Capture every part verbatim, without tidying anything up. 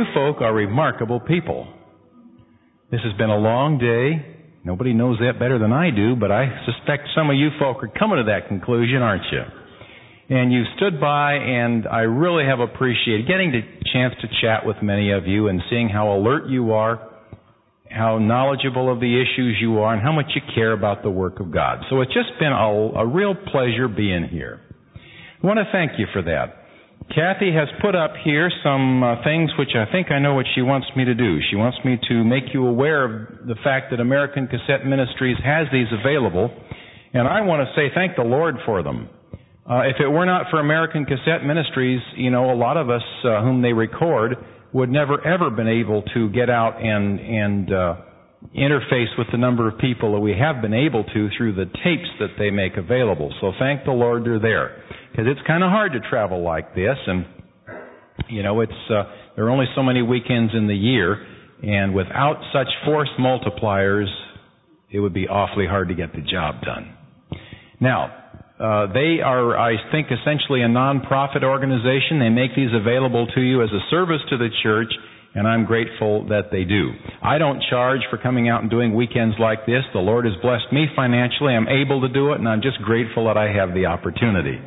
folk are remarkable people. This has been a long day. Nobody knows that better than I do, but I suspect some of you folk are coming to that conclusion, aren't you? And you've stood by, and I really have appreciated getting the chance to chat with many of you and seeing how alert you are, how knowledgeable of the issues you are, and how much you care about the work of God. So it's just been a, a real pleasure being here. I want to thank you for that. Kathy has put up here some uh, things which I think I know what she wants me to do. She wants me to make you aware of the fact that American Cassette Ministries has these available, and I want to say thank the Lord for them. Uh, if it were not for American Cassette Ministries, you know, a lot of us uh, whom they record would never ever been able to get out and and uh, interface with the number of people that we have been able to through the tapes that they make available. So thank the Lord they're there, because it's kind of hard to travel like this, and you know, it's uh, there are only so many weekends in the year, and without such force multipliers, it would be awfully hard to get the job done. Now. Uh, they are, I think, essentially a non-profit organization. They make these available to you as a service to the church, and I'm grateful that they do. I don't charge for coming out and doing weekends like this. The Lord has blessed me financially. I'm able to do it, and I'm just grateful that I have the opportunity.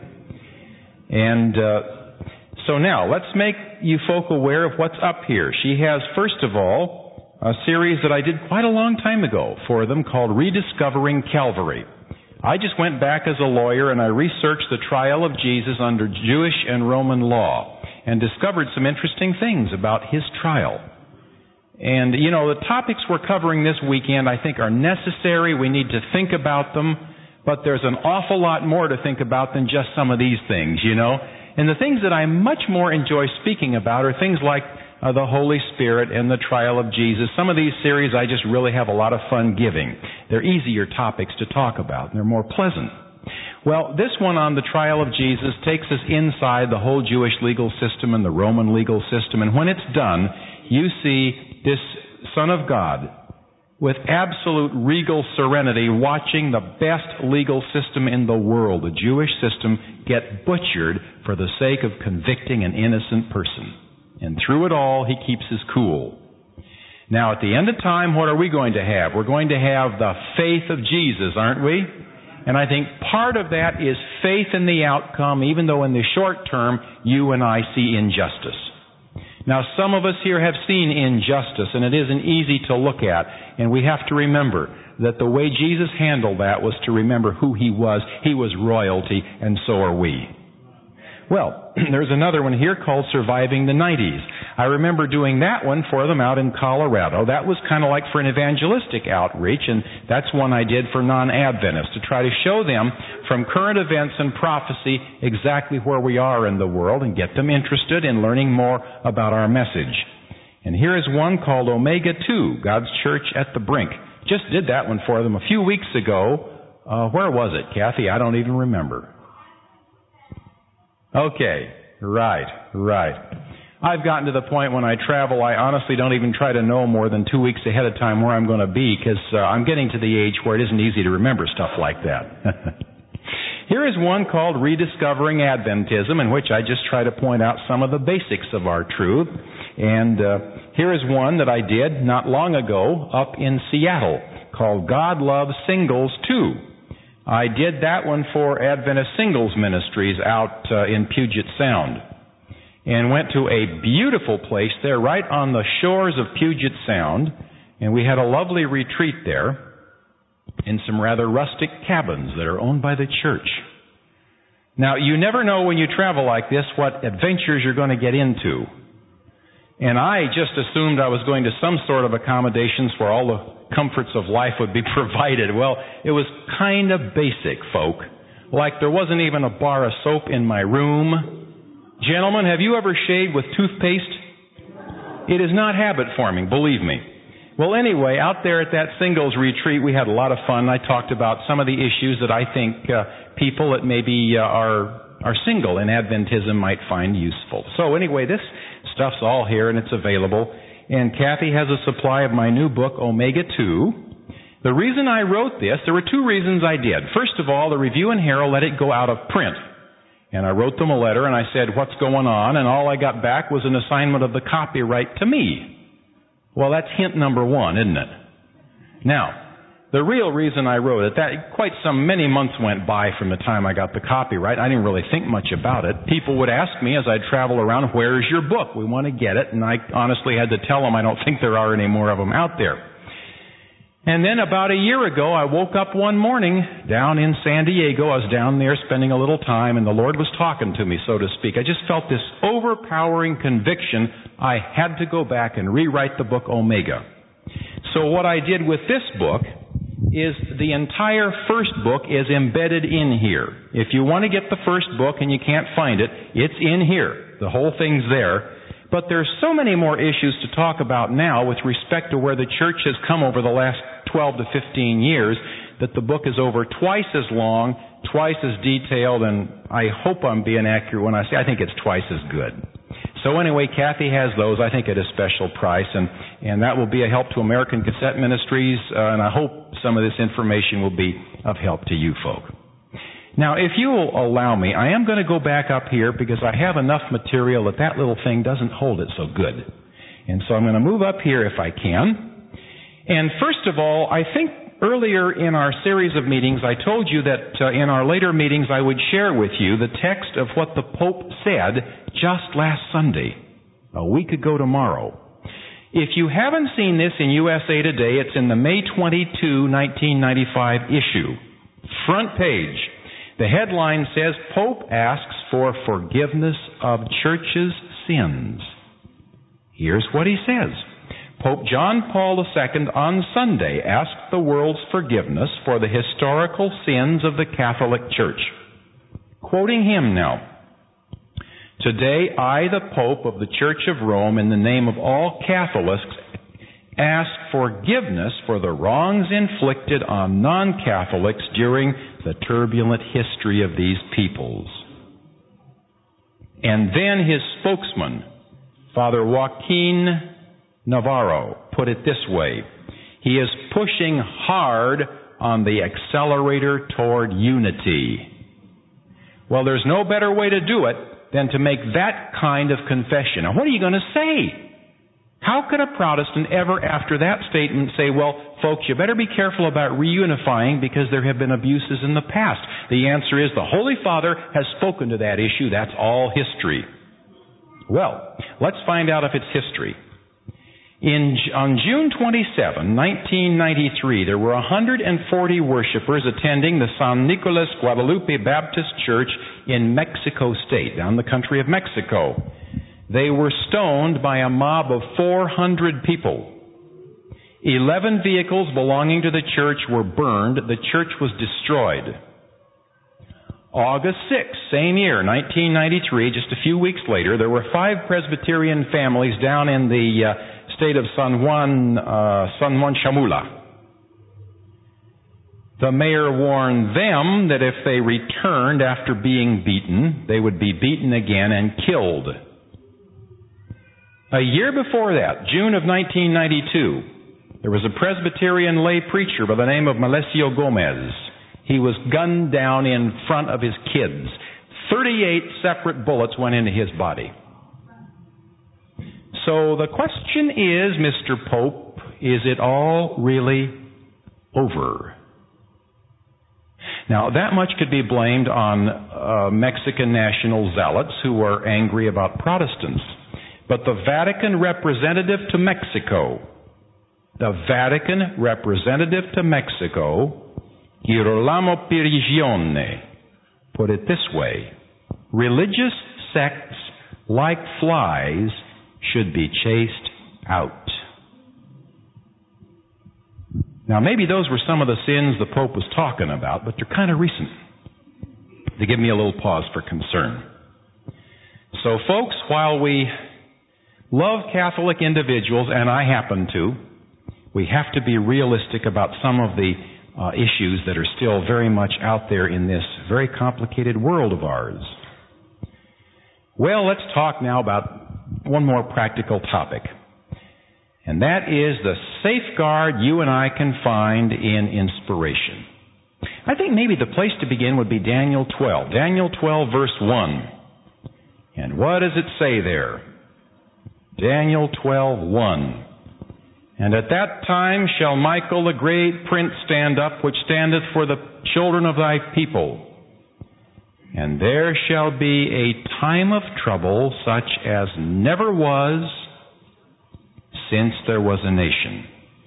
And uh, so now, let's make you folk aware of what's up here. She has, first of all, a series that I did quite a long time ago for them called Rediscovering Calvary. I just went back as a lawyer and I researched the trial of Jesus under Jewish and Roman law and discovered some interesting things about his trial. And, you know, the topics we're covering this weekend I think are necessary. We need to think about them, but there's an awful lot more to think about than just some of these things, you know. And the things that I much more enjoy speaking about are things like Uh, the Holy Spirit and the trial of Jesus. Some of these series I just really have a lot of fun giving. They're easier topics to talk about, and they're more pleasant. Well, this one on the trial of Jesus takes us inside the whole Jewish legal system and the Roman legal system, and when it's done, you see this Son of God with absolute regal serenity watching the best legal system in the world, the Jewish system, get butchered for the sake of convicting an innocent person. And through it all, he keeps his cool. Now, at the end of time, what are we going to have? We're going to have the faith of Jesus, aren't we? And I think part of that is faith in the outcome, even though in the short term, you and I see injustice. Now, some of us here have seen injustice, and it isn't easy to look at. And we have to remember that the way Jesus handled that was to remember who he was. He was royalty, and so are we. Well, there's another one here called Surviving the nineties. I remember doing that one for them out in Colorado. That was kind of like for an evangelistic outreach, and that's one I did for non-Adventists, to try to show them from current events and prophecy exactly where we are in the world and get them interested in learning more about our message. And here is one called Omega two, God's Church at the Brink. Just did that one for them a few weeks ago. Uh, where was it, Kathy? I don't even remember. Okay, right, right. I've gotten to the point when I travel, I honestly don't even try to know more than two weeks ahead of time where I'm going to be, because uh, I'm getting to the age where it isn't easy to remember stuff like that. Here is one called Rediscovering Adventism, in which I just try to point out some of the basics of our truth. And uh, here is one that I did not long ago up in Seattle called God Loves Singles Too. I did that one for Adventist Singles Ministries out uh, in Puget Sound, and went to a beautiful place there right on the shores of Puget Sound, and we had a lovely retreat there in some rather rustic cabins that are owned by the church. Now, you never know when you travel like this what adventures you're going to get into. And I just assumed I was going to some sort of accommodations where all the comforts of life would be provided. Well, it was kind of basic, folk. Like there wasn't even a bar of soap in my room. Gentlemen, have you ever shaved with toothpaste? It is not habit forming, believe me. Well, anyway, out there at that singles retreat, we had a lot of fun. I talked about some of the issues that I think uh, people that maybe uh, are are single in Adventism might find useful. So anyway, this stuff's all here and it's available. And Kathy has a supply of my new book, Omega two. The reason I wrote this, there were two reasons I did. First of all, the Review and Herald let it go out of print. And I wrote them a letter and I said, what's going on? And all I got back was an assignment of the copyright to me. Well, that's hint number one, isn't it? Now, the real reason I wrote it, that quite some many months went by from the time I got the copyright. I didn't really think much about it. People would ask me as I'd travel around, where's your book? We want to get it. And I honestly had to tell them I don't think there are any more of them out there. And then about a year ago, I woke up one morning down in San Diego. I was down there spending a little time, and the Lord was talking to me, so to speak. I just felt this overpowering conviction I had to go back and rewrite the book Omega. So what I did with this book is the entire first book is embedded in here. If you want to get the first book and you can't find it, it's in here. The whole thing's there. But there's so many more issues to talk about now with respect to where the church has come over the last twelve to fifteen years that the book is over twice as long, twice as detailed, and I hope I'm being accurate when I say I think it's twice as good. So anyway, Kathy has those, I think, at a special price, and, and that will be a help to American Cassette Ministries, uh, and I hope some of this information will be of help to you folk. Now, if you will allow me, I am going to go back up here because I have enough material that that little thing doesn't hold it so good. And so I'm going to move up here if I can. And first of all, I think earlier in our series of meetings, I told you that uh, in our later meetings I would share with you the text of what the Pope said just last Sunday, a week ago tomorrow. If you haven't seen this in U S A Today, it's in the May twenty-second, nineteen ninety-five issue. Front page. The headline says, Pope asks for forgiveness of church's sins. Here's what he says. Pope John Paul the Second on Sunday asked the world's forgiveness for the historical sins of the Catholic Church. Quoting him now, Today I, the Pope of the Church of Rome, in the name of all Catholics, ask forgiveness for the wrongs inflicted on non-Catholics during the turbulent history of these peoples. And then his spokesman, Father Joaquin Navarro, put it this way. He is pushing hard on the accelerator toward unity. Well, there's no better way to do it than to make that kind of confession. Now, what are you going to say? How could a Protestant ever, after that statement, say, well, folks, you better be careful about reunifying because there have been abuses in the past? The answer is the Holy Father has spoken to that issue. That's all history. Well, let's find out if it's history. In, on June twenty-seventh, nineteen ninety-three, there were one hundred forty worshipers attending the San Nicolas Guadalupe Baptist Church in Mexico State, down the country of Mexico. They were stoned by a mob of four hundred people. Eleven vehicles belonging to the church were burned. The church was destroyed. August sixth, same year, nineteen ninety-three, just a few weeks later, there were five Presbyterian families down in the uh, state of San Juan, uh, San Juan Chamula. The mayor warned them that if they returned after being beaten, they would be beaten again and killed. A year before that, June of nineteen ninety-two, there was a Presbyterian lay preacher by the name of Melesio Gomez. He was gunned down in front of his kids. thirty-eight separate bullets went into his body. So the question is, Mister Pope, is it all really over? Now, that much could be blamed on uh, Mexican national zealots who are angry about Protestants. But the Vatican representative to Mexico, the Vatican representative to Mexico, Girolamo Prigione, put it this way: religious sects, like flies, should be chased out. Now, maybe those were some of the sins the Pope was talking about, but they're kind of recent. They give me a little pause for concern. So, folks, while we love Catholic individuals, and I happen to, we have to be realistic about some of the uh, issues that are still very much out there in this very complicated world of ours. Well, let's talk now about one more practical topic. And that is the safeguard you and I can find in inspiration. I think maybe the place to begin would be Daniel twelve. Daniel twelve, verse one. And what does it say there? Daniel twelve, one. And at that time shall Michael the great prince stand up, which standeth for the children of thy people. And there shall be a time of trouble such as never was since there was a nation.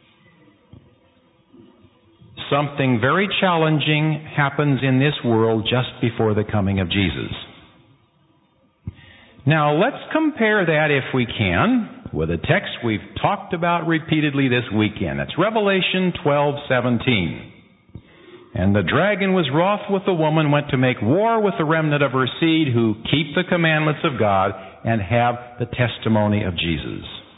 Something very challenging happens in this world just before the coming of Jesus. Now let's compare that, if we can, with a text we've talked about repeatedly this weekend. It's Revelation twelve seventeen. And the dragon was wroth with the woman, went to make war with the remnant of her seed, who keep the commandments of God and have the testimony of Jesus.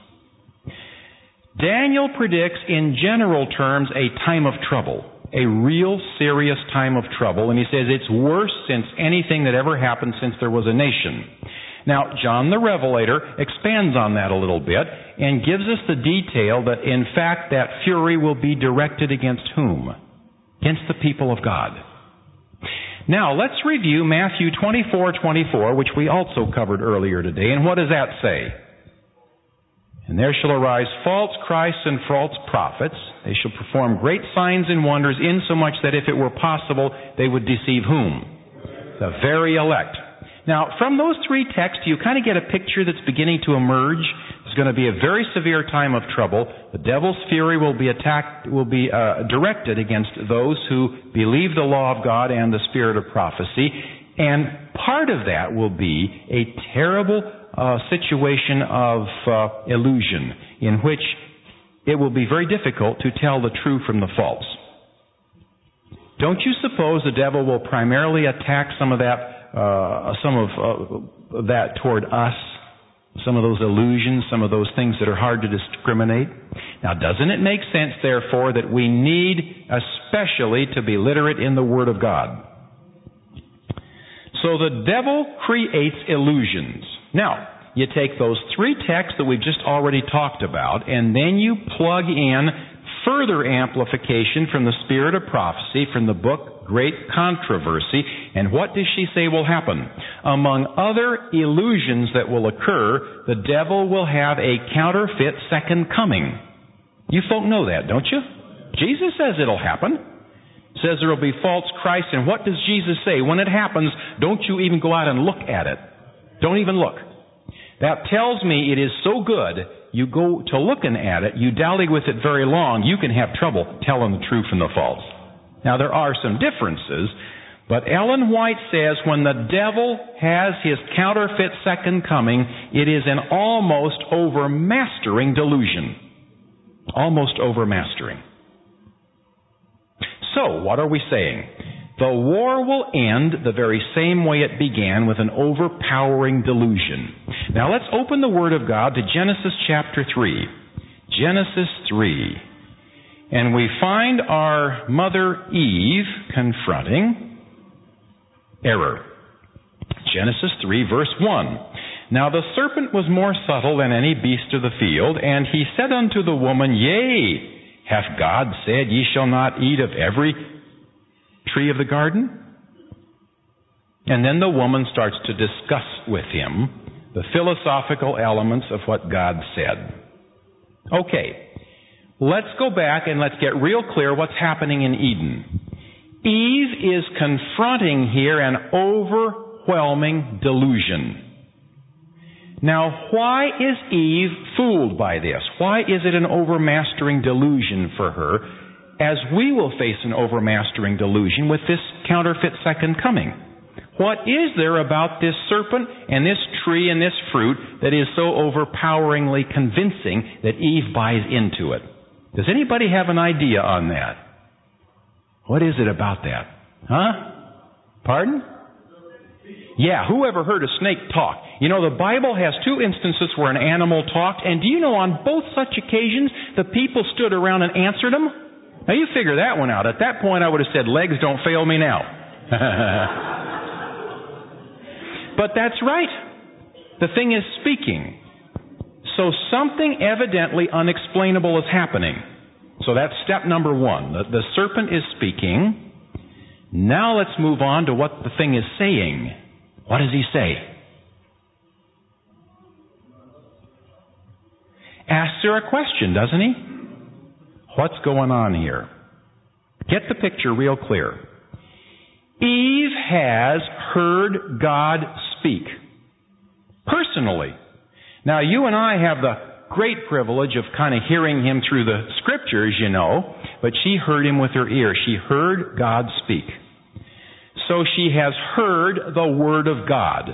Daniel predicts in general terms a time of trouble, a real serious time of trouble, and he says it's worse since anything that ever happened since there was a nation. Now, John the Revelator expands on that a little bit and gives us the detail that in fact that fury will be directed against whom? Against the people of God. Now, let's review Matthew twenty-four twenty-four, which we also covered earlier today, and what does that say? And there shall arise false Christs and false prophets. They shall perform great signs and wonders, insomuch that if it were possible, they would deceive whom? The very elect. Now, from those three texts, you kind of get a picture that's beginning to emerge. It's going to be a very severe time of trouble. The devil's fury will be attacked, will be uh, directed against those who believe the law of God and the spirit of prophecy. And part of that will be a terrible uh, situation of uh, illusion, in which it will be very difficult to tell the true from the false. Don't you suppose the devil will primarily attack some of that Uh, some of uh, that toward us, some of those illusions, some of those things that are hard to discriminate? Now, doesn't it make sense, therefore, that we need especially to be literate in the Word of God? So the devil creates illusions. Now, you take those three texts that we've just already talked about, and then you plug in further amplification from the spirit of prophecy from the book Great Controversy. And what does she say will happen? Among other illusions that will occur, the devil will have a counterfeit second coming. You folk know that, don't you? Jesus says it'll happen. Says there will be false Christs. And what does Jesus say? When it happens, don't you even go out and look at it. Don't even look. That tells me it is so good, you go to looking at it, you dally with it very long, you can have trouble telling the true from the false. Now, there are some differences, but Ellen White says when the devil has his counterfeit second coming, it is an almost overmastering delusion. Almost overmastering. So, what are we saying? The war will end the very same way it began, with an overpowering delusion. Now, let's open the Word of God to Genesis chapter three. Genesis three. And we find our mother Eve confronting error. Genesis three, verse one. Now the serpent was more subtle than any beast of the field, and he said unto the woman, Yea, hath God said, Ye shall not eat of every tree of the garden? And then the woman starts to discuss with him the philosophical elements of what God said. Okay. Let's go back and let's get real clear what's happening in Eden. Eve is confronting here an overwhelming delusion. Now, why is Eve fooled by this? Why is it an overmastering delusion for her, as we will face an overmastering delusion with this counterfeit second coming? What is there about this serpent and this tree and this fruit that is so overpoweringly convincing that Eve buys into it? Does anybody have an idea on that? What is it about that? Huh? Pardon? Yeah, who ever heard a snake talk? You know, the Bible has two instances where an animal talked, and do you know on both such occasions the people stood around and answered them? Now you figure that one out. At that point I would have said, legs don't fail me now. But that's right. The thing is speaking. So something evidently unexplainable is happening. So that's step number one. The, the serpent is speaking. Now let's move on to what the thing is saying. What does he say? Asks her a question, doesn't he? What's going on here? Get the picture real clear. Eve has heard God speak. Personally. Now, you and I have the great privilege of kind of hearing Him through the Scriptures, you know, but she heard Him with her ear. She heard God speak. So she has heard the Word of God.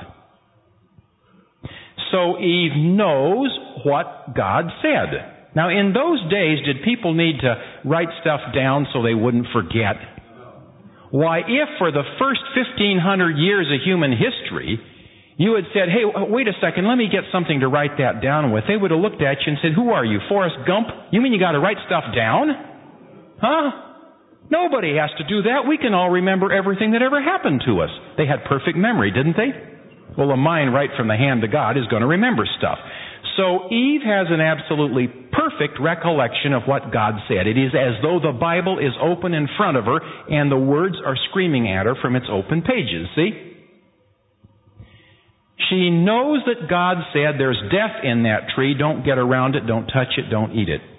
So Eve knows what God said. Now, in those days, did people need to write stuff down so they wouldn't forget? Why, if for the first fifteen hundred years of human history, you had said, hey, wait a second, let me get something to write that down with, they would have looked at you and said, who are you, Forrest Gump? You mean you got to write stuff down? Huh? Nobody has to do that. We can all remember everything that ever happened to us. They had perfect memory, didn't they? Well, a mind right from the hand of God is going to remember stuff. So Eve has an absolutely perfect recollection of what God said. It is as though the Bible is open in front of her and the words are screaming at her from its open pages. See? She knows that God said there's death in that tree. Don't get around it. Don't touch it. Don't eat it.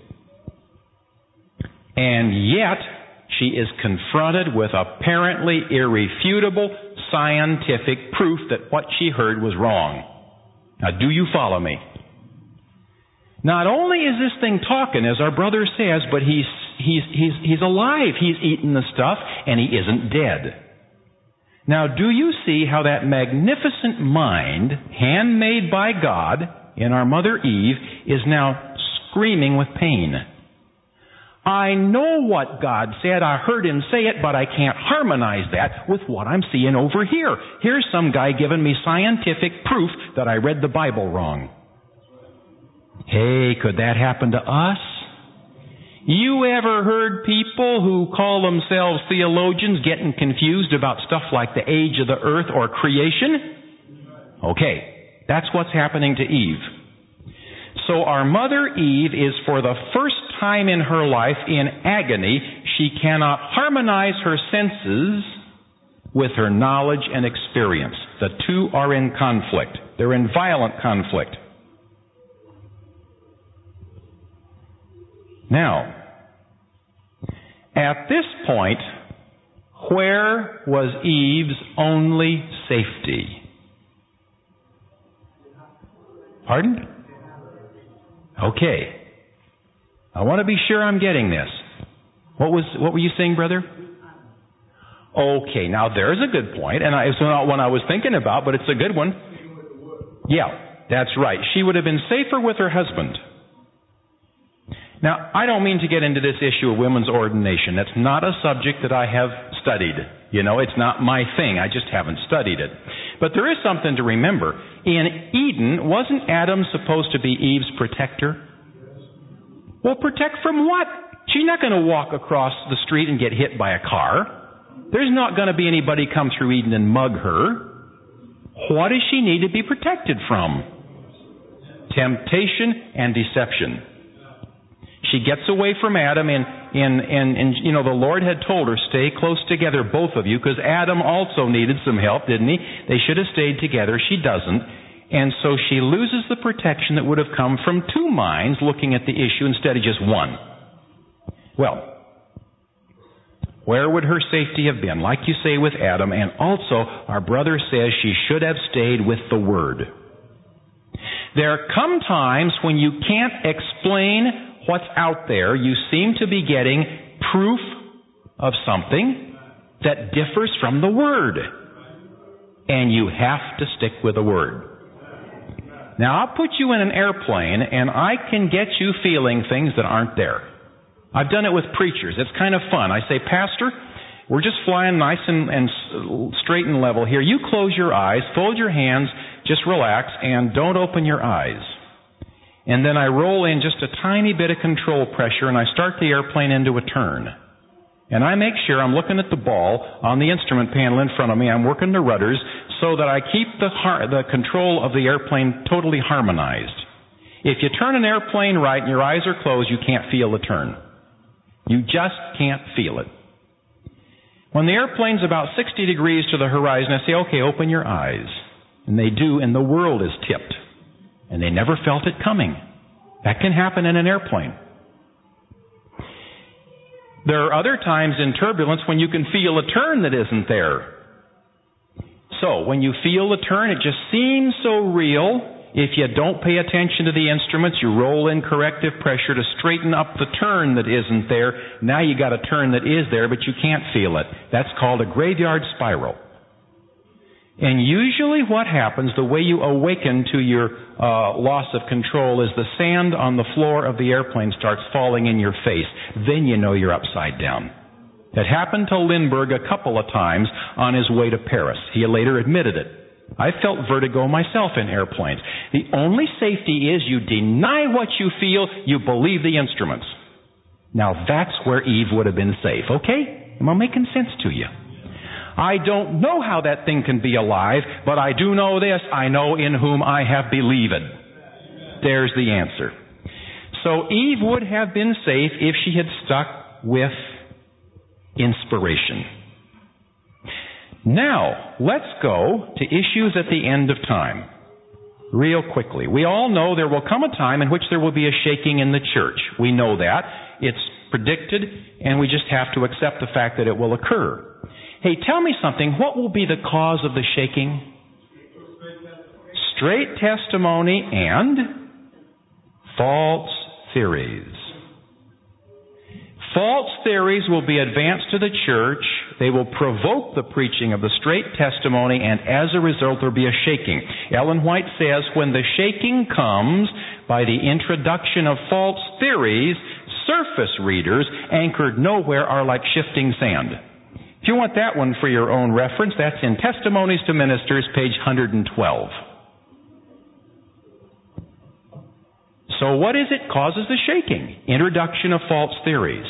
And yet, she is confronted with apparently irrefutable scientific proof that what she heard was wrong. Now, do you follow me? Not only is this thing talking, as our brother says, but he's, he's, he's, he's alive. He's eaten the stuff, and he isn't dead. Now, do you see how that magnificent mind, handmade by God in our mother Eve, is now screaming with pain? I know what God said. I heard Him say it, but I can't harmonize that with what I'm seeing over here. Here's some guy giving me scientific proof that I read the Bible wrong. Hey, could that happen to us? You ever heard people who call themselves theologians getting confused about stuff like the age of the earth or creation? Okay, that's what's happening to Eve. So our mother Eve is for the first time in her life in agony. She cannot harmonize her senses with her knowledge and experience. The two are in conflict. They're in violent conflict. Now, at this point, where was Eve's only safety? Pardon? Okay. I want to be sure I'm getting this. What was what were you saying, brother? Okay, now there's a good point, and I, it's not one I was thinking about, but it's a good one. Yeah, that's right. She would have been safer with her husband. Now, I don't mean to get into this issue of women's ordination. That's not a subject that I have studied. You know, it's not my thing. I just haven't studied it. But there is something to remember. In Eden, wasn't Adam supposed to be Eve's protector? Well, protect from what? She's not going to walk across the street and get hit by a car. There's not going to be anybody come through Eden and mug her. What does she need to be protected from? Temptation and deception. She gets away from Adam, and, and, and, and you know, the Lord had told her, stay close together, both of you, because Adam also needed some help, didn't he? They should have stayed together. She doesn't. And so she loses the protection that would have come from two minds looking at the issue instead of just one. Well, where would her safety have been? Like you say with Adam, and also our brother says she should have stayed with the Word. There come times when you can't explain what's out there. You seem to be getting proof of something that differs from the Word. And you have to stick with the Word. Now, I'll put you in an airplane, and I can get you feeling things that aren't there. I've done it with preachers. It's kind of fun. I say, Pastor, we're just flying nice and, and straight and level here. You close your eyes, fold your hands, just relax, and don't open your eyes. And then I roll in just a tiny bit of control pressure, and I start the airplane into a turn. And I make sure I'm looking at the ball on the instrument panel in front of me. I'm working the rudders so that I keep the har- the control of the airplane totally harmonized. If you turn an airplane right and your eyes are closed, you can't feel the turn. You just can't feel it. When the airplane's about sixty degrees to the horizon, I say, okay, open your eyes. And they do, and the world is tipped. And they never felt it coming. That can happen in an airplane. There are other times in turbulence when you can feel a turn that isn't there. So, when you feel a turn, it just seems so real. If you don't pay attention to the instruments, you roll in corrective pressure to straighten up the turn that isn't there. Now you got a turn that is there, but you can't feel it. That's called a graveyard spiral. And usually what happens, the way you awaken to your uh, loss of control, is the sand on the floor of the airplane starts falling in your face. Then you know you're upside down. It happened to Lindbergh a couple of times on his way to Paris. He later admitted it. I felt vertigo myself in airplanes. The only safety is you deny what you feel, you believe the instruments. Now that's where Eve would have been safe, okay? Am I making sense to you? I don't know how that thing can be alive, but I do know this. I know in whom I have believed. There's the answer. So Eve would have been safe if she had stuck with inspiration. Now, let's go to issues at the end of time. Real quickly. We all know there will come a time in which there will be a shaking in the church. We know that. It's predicted, and we just have to accept the fact that it will occur. Hey, tell me something. What will be the cause of the shaking? Straight testimony and false theories. False theories will be advanced to the church. They will provoke the preaching of the straight testimony, and as a result there will be a shaking. Ellen White says, when the shaking comes by the introduction of false theories, surface readers anchored nowhere are like shifting sand. If you want that one for your own reference, that's in Testimonies to Ministers, page one hundred twelve. So what is it causes the shaking? Introduction of false theories.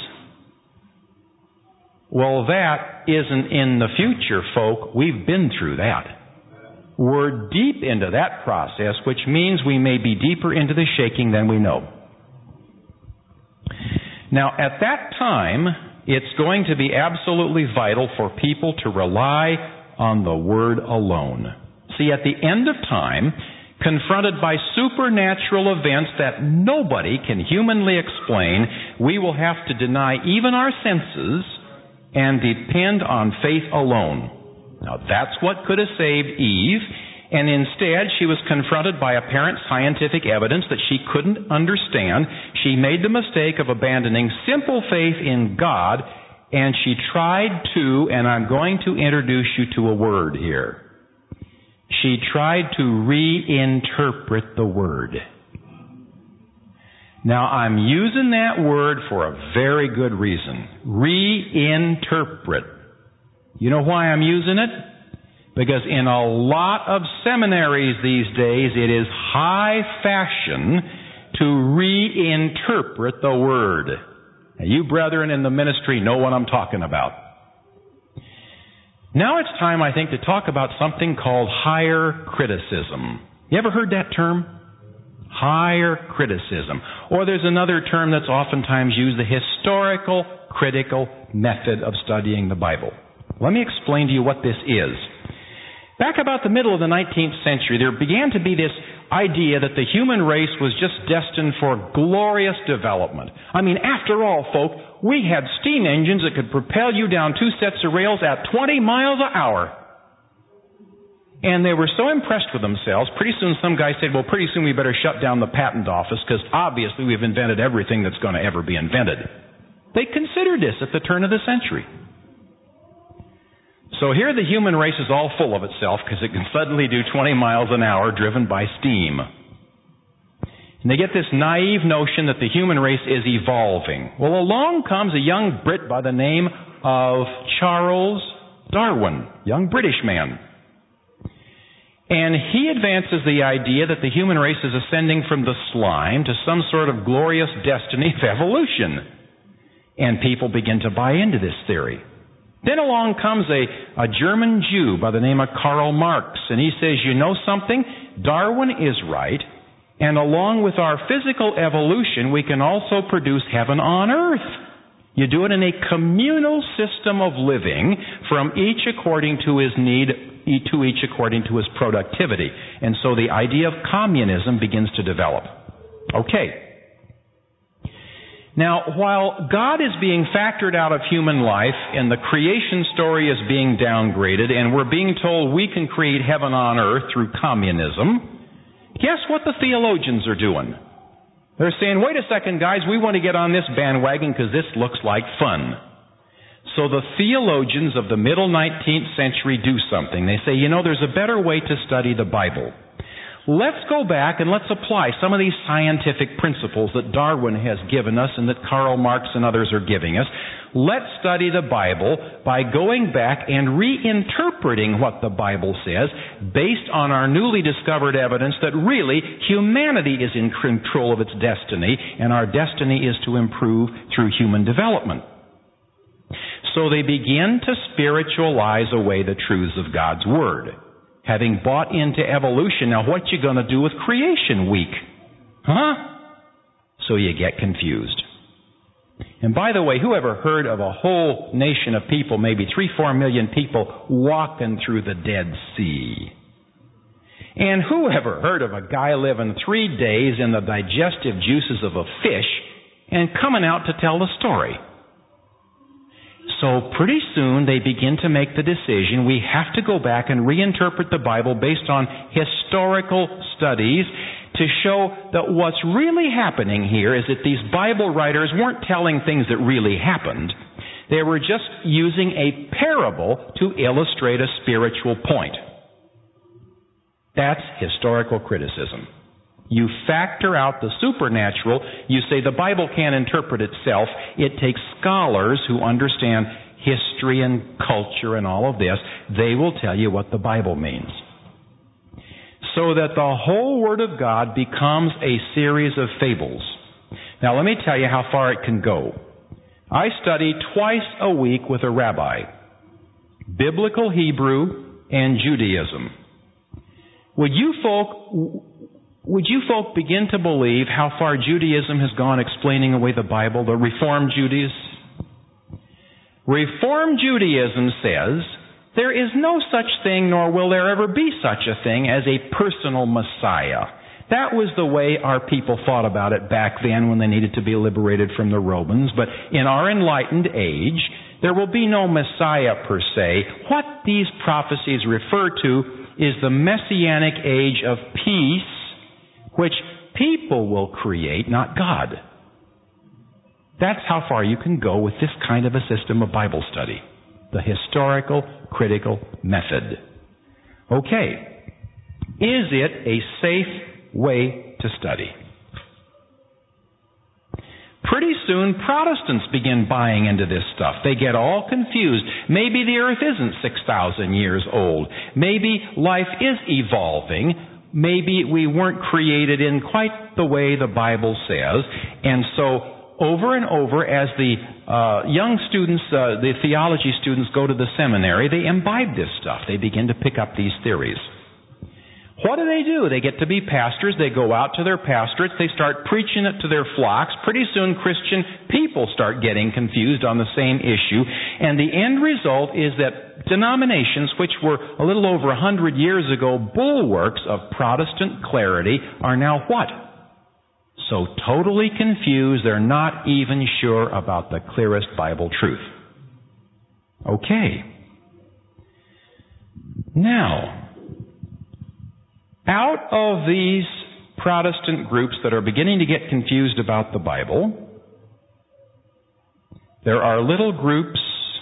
Well, that isn't in the future, folk. We've been through that. We're deep into that process, which means we may be deeper into the shaking than we know. Now, at that time, it's going to be absolutely vital for people to rely on the Word alone. See, at the end of time, confronted by supernatural events that nobody can humanly explain, we will have to deny even our senses and depend on faith alone. Now, that's what could have saved Eve, and instead she was confronted by apparent scientific evidence that she couldn't understand. She made the mistake of abandoning simple faith in God, and she tried to, and I'm going to introduce you to a word here. She tried to reinterpret the Word. Now, I'm using that word for a very good reason. Reinterpret. You know why I'm using it? Because in a lot of seminaries these days, it is high fashion to reinterpret the Word. Now, you brethren in the ministry know what I'm talking about. Now it's time, I think, to talk about something called higher criticism. You ever heard that term? Higher criticism. Or there's another term that's oftentimes used, the historical critical method of studying the Bible. Let me explain to you what this is. Back about the middle of the nineteenth century, there began to be this idea that the human race was just destined for glorious development. I mean, after all, folk, we had steam engines that could propel you down two sets of rails at twenty miles an hour. And they were so impressed with themselves, pretty soon some guy said, well, pretty soon we better shut down the patent office because obviously we've invented everything that's going to ever be invented. They considered this at the turn of the century. So here the human race is all full of itself because it can suddenly do twenty miles an hour driven by steam. And they get this naive notion that the human race is evolving. Well, along comes a young Brit by the name of Charles Darwin, young British man. And he advances the idea that the human race is ascending from the slime to some sort of glorious destiny of evolution. And people begin to buy into this theory. Then along comes a, a German Jew by the name of Karl Marx, and he says, you know something? Darwin is right, and along with our physical evolution, we can also produce heaven on earth. You do it in a communal system of living, from each according to his need, to each according to his productivity. And so the idea of communism begins to develop. Okay. Now, while God is being factored out of human life and the creation story is being downgraded and we're being told we can create heaven on earth through communism, guess what the theologians are doing? They're saying, wait a second, guys, we want to get on this bandwagon because this looks like fun. So the theologians of the middle nineteenth century do something. They say, you know, there's a better way to study the Bible. Let's go back and let's apply some of these scientific principles that Darwin has given us and that Karl Marx and others are giving us. Let's study the Bible by going back and reinterpreting what the Bible says based on our newly discovered evidence that really humanity is in control of its destiny, and our destiny is to improve through human development. So they begin to spiritualize away the truths of God's Word. Having bought into evolution, now what you going to do with creation week? Huh? So you get confused. And by the way, who ever heard of a whole nation of people, maybe three, four million people, walking through the Dead Sea? And who ever heard of a guy living three days in the digestive juices of a fish and coming out to tell the story? So pretty soon they begin to make the decision we have to go back and reinterpret the Bible based on historical studies to show that what's really happening here is that these Bible writers weren't telling things that really happened. They were just using a parable to illustrate a spiritual point. That's historical criticism. You factor out the supernatural. You say the Bible can't interpret itself. It takes scholars who understand history and culture and all of this. They will tell you what the Bible means. So that the whole Word of God becomes a series of fables. Now let me tell you how far it can go. I study twice a week with a rabbi. Biblical Hebrew and Judaism. Would you folk... Would you folk begin to believe how far Judaism has gone explaining away the Bible, the Reformed Judaism? Reformed Judaism says there is no such thing, nor will there ever be such a thing, as a personal Messiah. That was the way our people thought about it back then when they needed to be liberated from the Romans. But in our enlightened age, there will be no Messiah per se. What these prophecies refer to is the Messianic age of peace, which people will create, not God. That's how far you can go with this kind of a system of Bible study. The historical, critical method. Okay. Is it a safe way to study? Pretty soon, Protestants begin buying into this stuff. They get all confused. Maybe the earth isn't six thousand years old. Maybe life is evolving. Maybe we weren't created in quite the way the Bible says. And so over and over, as the uh, young students, uh, the theology students go to the seminary, they imbibe this stuff. They begin to pick up these theories. What do they do? They get to be pastors. They go out to their pastorates. They start preaching it to their flocks. Pretty soon Christian people start getting confused on the same issue. And the end result is that denominations, which were a little over a hundred years ago bulwarks of Protestant clarity, are now what? So totally confused, they're not even sure about the clearest Bible truth. Okay. Now, out of these Protestant groups that are beginning to get confused about the Bible, there are little groups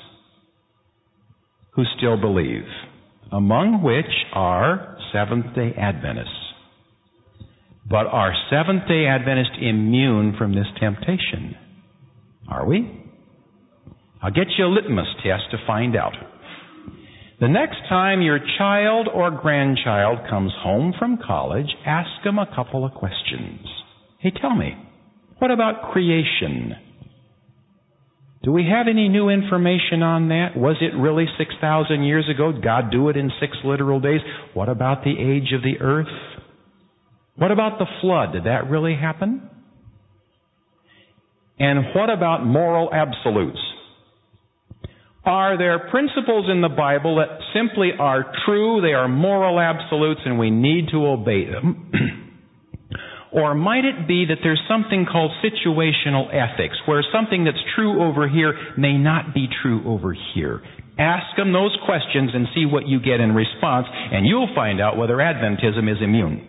who still believe, among which are Seventh-day Adventists. But are Seventh-day Adventists immune from this temptation? Are we? I'll get you a litmus test to find out. The next time your child or grandchild comes home from college, ask them a couple of questions. Hey, tell me, what about creation? Do we have any new information on that? Was it really six thousand years ago? Did God do it in six literal days? What about the age of the earth? What about the flood? Did that really happen? And what about moral absolutes? Are there principles in the Bible that simply are true, they are moral absolutes, and we need to obey them? Or might it be that there's something called situational ethics, where something that's true over here may not be true over here? Ask them those questions and see what you get in response, and you'll find out whether Adventism is immune.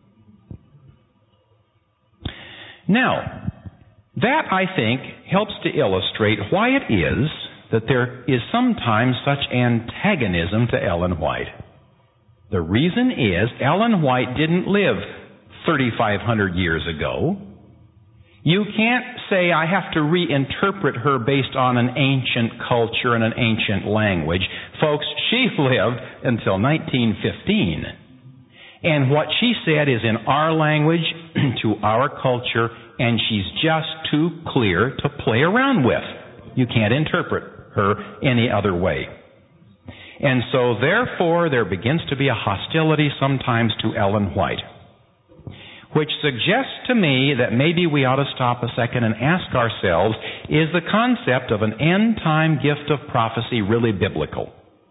Now, that, I think, helps to illustrate why it is that there is sometimes such antagonism to Ellen White. The reason is Ellen White didn't live thirty-five hundred years ago. You can't say I have to reinterpret her based on an ancient culture and an ancient language. Folks, she lived until nineteen fifteen. And what she said is in our language, to our culture, and she's just too clear to play around with. You can't interpret her any other way. And so, therefore, there begins to be a hostility sometimes to Ellen White, which suggests to me that maybe we ought to stop a second and ask ourselves, is the concept of an end-time gift of prophecy really biblical?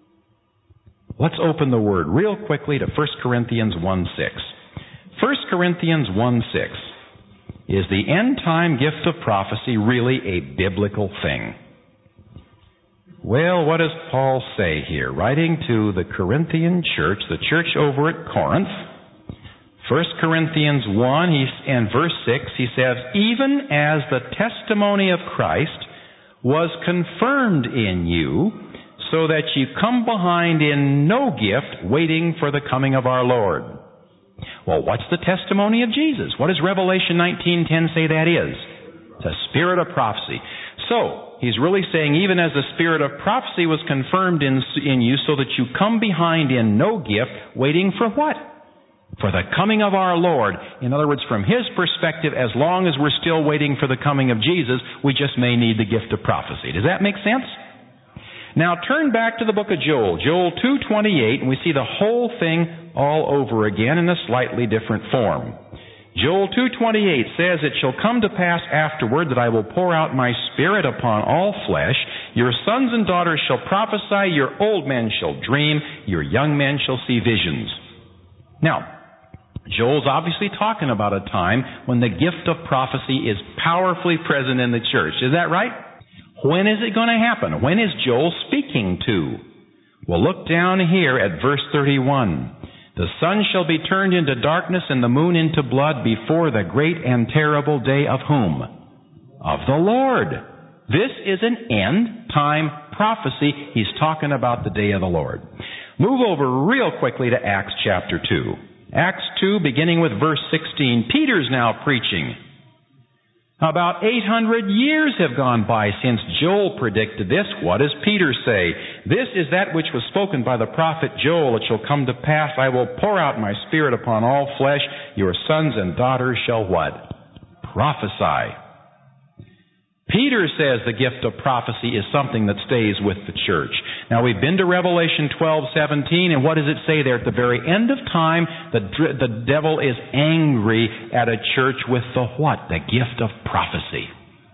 Let's open the Word real quickly to First Corinthians one six. First Corinthians one six. Is the end-time gift of prophecy really a biblical thing? Well, what does Paul say here? Writing to the Corinthian church, the church over at Corinth, First Corinthians one he, and verse six, he says, even as the testimony of Christ was confirmed in you, so that you come behind in no gift, waiting for the coming of our Lord. Well, what's the testimony of Jesus? What does Revelation nineteen ten say that is? It's a spirit of prophecy. So, he's really saying, even as the spirit of prophecy was confirmed in, in you, so that you come behind in no gift, waiting for what? For the coming of our Lord. In other words, from his perspective, as long as we're still waiting for the coming of Jesus, we just may need the gift of prophecy. Does that make sense? Now turn back to the book of Joel, Joel two twenty-eight, and we see the whole thing all over again in a slightly different form. Joel two twenty-eight says, it shall come to pass afterward that I will pour out my spirit upon all flesh. Your sons and daughters shall prophesy, your old men shall dream, your young men shall see visions. Now, Joel's obviously talking about a time when the gift of prophecy is powerfully present in the church. Is that right? When is it going to happen? When is Joel speaking to? Well, look down here at verse thirty-one. The sun shall be turned into darkness and the moon into blood before the great and terrible day of whom? Of the Lord. This is an end-time prophecy. He's talking about the day of the Lord. Move over real quickly to Acts chapter two. Acts two, beginning with verse sixteen. Peter's now preaching. About eight hundred years have gone by since Joel predicted this. What does Peter say? This is that which was spoken by the prophet Joel. It shall come to pass, I will pour out my spirit upon all flesh. Your sons and daughters shall what? Prophesy. Peter says the gift of prophecy is something that stays with the church. Now, we've been to Revelation twelve seventeen, and what does it say there? At the very end of time, the, the devil is angry at a church with the what? The gift of prophecy.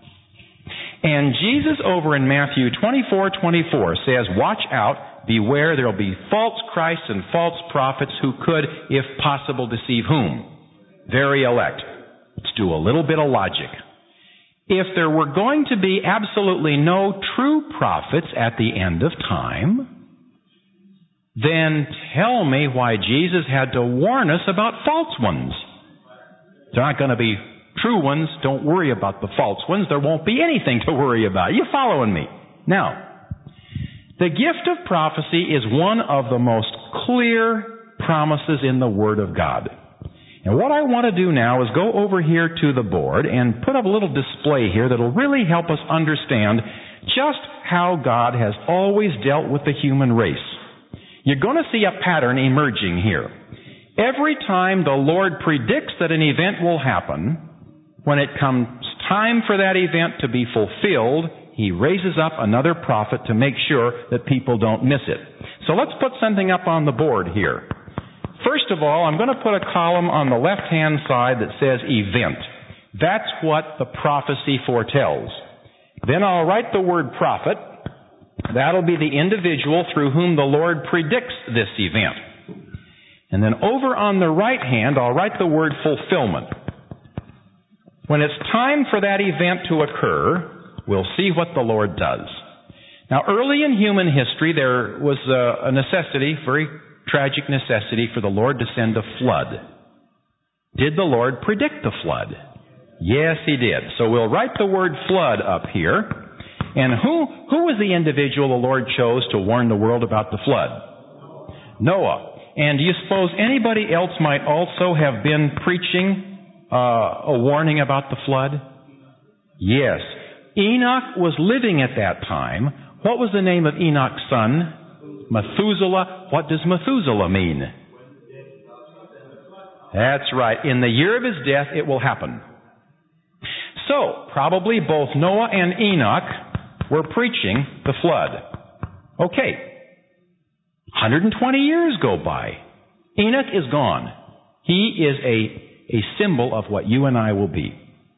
And Jesus over in Matthew twenty-four twenty-four says, watch out, beware, there will be false Christs and false prophets who could, if possible, deceive whom? Very elect. Let's do a little bit of logic. If there were going to be absolutely no true prophets at the end of time, then tell me why Jesus had to warn us about false ones. There aren't going to be true ones. Don't worry about the false ones. There won't be anything to worry about. You following me? Now, the gift of prophecy is one of the most clear promises in the Word of God. And what I want to do now is go over here to the board and put up a little display here that will really help us understand just how God has always dealt with the human race. You're going to see a pattern emerging here. Every time the Lord predicts that an event will happen, when it comes time for that event to be fulfilled, He raises up another prophet to make sure that people don't miss it. So let's put something up on the board here. First of all, I'm going to put a column on the left-hand side that says event. That's what the prophecy foretells. Then I'll write the word prophet. That'll be the individual through whom the Lord predicts this event. And then over on the right hand, I'll write the word fulfillment. When it's time for that event to occur, we'll see what the Lord does. Now, early in human history, there was a, a necessity, very tragic necessity, for the Lord to send a flood. Did the Lord predict the flood? Yes, He did. So we'll write the word flood up here. And who, who was the individual the Lord chose to warn the world about the flood? Noah. And do you suppose anybody else might also have been preaching uh, a warning about the flood? Yes. Enoch was living at that time. What was the name of Enoch's son? Methuselah. What does Methuselah mean? That's right. In the year of his death, it will happen. So, probably both Noah and Enoch were preaching the flood. Okay. one hundred twenty years go by. Enoch is gone. He is a, a symbol of what you and I will be.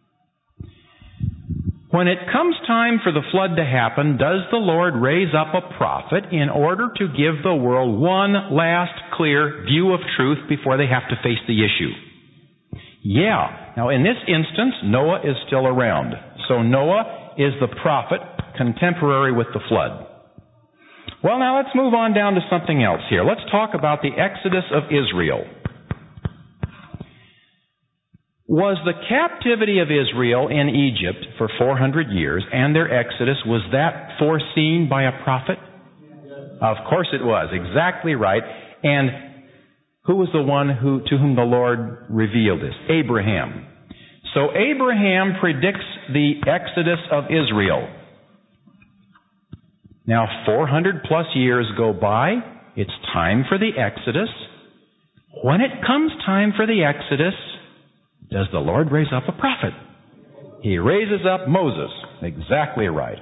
When it comes time for the flood to happen, does the Lord raise up a prophet in order to give the world one last clear view of truth before they have to face the issue? Yeah. Now, in this instance, Noah is still around. So Noah is the prophet contemporary with the flood. Well, now let's move on down to something else here. Let's talk about the Exodus of Israel. Was the captivity of Israel in Egypt for four hundred years and their exodus, was that foreseen by a prophet? Of course it was. Exactly right. And who was the one who to whom the Lord revealed this? Abraham. So Abraham predicts the exodus of Israel. Now, four hundred plus years go by. It's time for the exodus. When it comes time for the exodus, does the Lord raise up a prophet? He raises up Moses. Exactly right.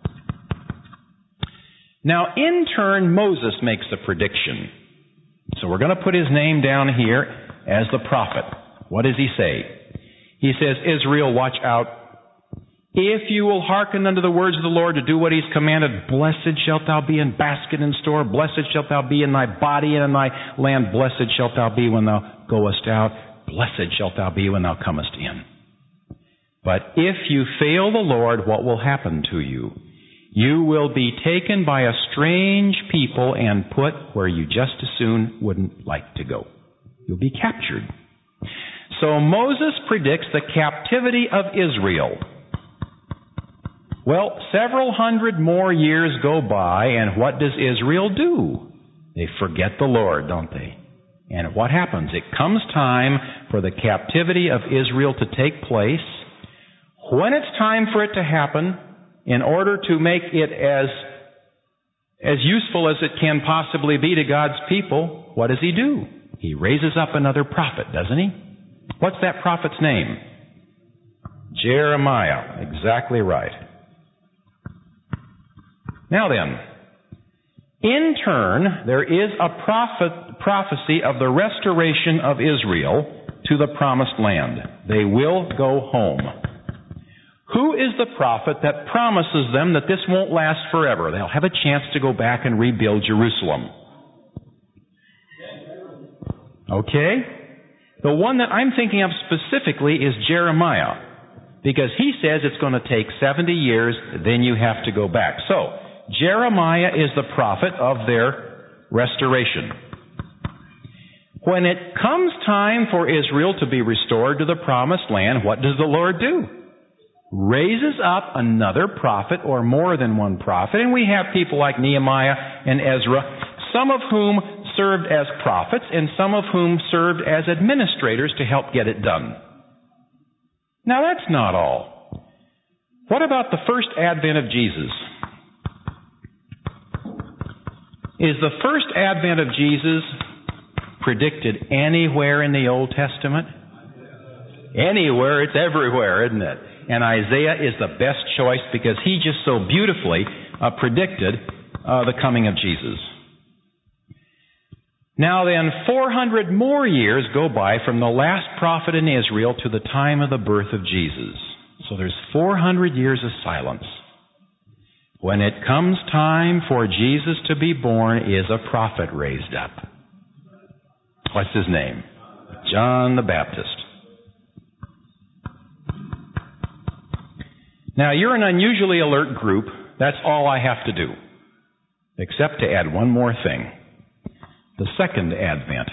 Now, in turn, Moses makes a prediction. So we're going to put his name down here as the prophet. What does he say? He says, Israel, watch out. If you will hearken unto the words of the Lord to do what He's commanded, blessed shalt thou be in basket and store. Blessed shalt thou be in thy body and in thy land. Blessed shalt thou be when thou goest out. Blessed shalt thou be when thou comest in. But if you fail the Lord, what will happen to you? You will be taken by a strange people and put where you just as soon wouldn't like to go. You'll be captured. So Moses predicts the captivity of Israel. Well, several hundred more years go by, and what does Israel do? They forget the Lord, don't they? And what happens? It comes time for the captivity of Israel to take place. When it's time for it to happen, in order to make it as, as useful as it can possibly be to God's people, what does He do? He raises up another prophet, doesn't He? What's that prophet's name? Jeremiah. Exactly right. Now then, in turn, there is a prophet, prophecy of the restoration of Israel to the promised land. They will go home. Who is the prophet that promises them that this won't last forever? They'll have a chance to go back and rebuild Jerusalem. Okay? The one that I'm thinking of specifically is Jeremiah, because he says it's going to take seventy years, then you have to go back. So, Jeremiah is the prophet of their restoration. When it comes time for Israel to be restored to the promised land, what does the Lord do? Raises up another prophet, or more than one prophet, and we have people like Nehemiah and Ezra, some of whom served as prophets and some of whom served as administrators to help get it done. Now that's not all. What about the first advent of Jesus? Is the first advent of Jesus predicted anywhere in the Old Testament? Anywhere, it's everywhere, isn't it? And Isaiah is the best choice because he just so beautifully uh, predicted uh, the coming of Jesus. Now then, four hundred more years go by from the last prophet in Israel to the time of the birth of Jesus. So there's four hundred years of silence. When it comes time for Jesus to be born, is a prophet raised up. What's his name? John the Baptist. Now, you're an unusually alert group. That's all I have to do. Except to add one more thing. The second advent.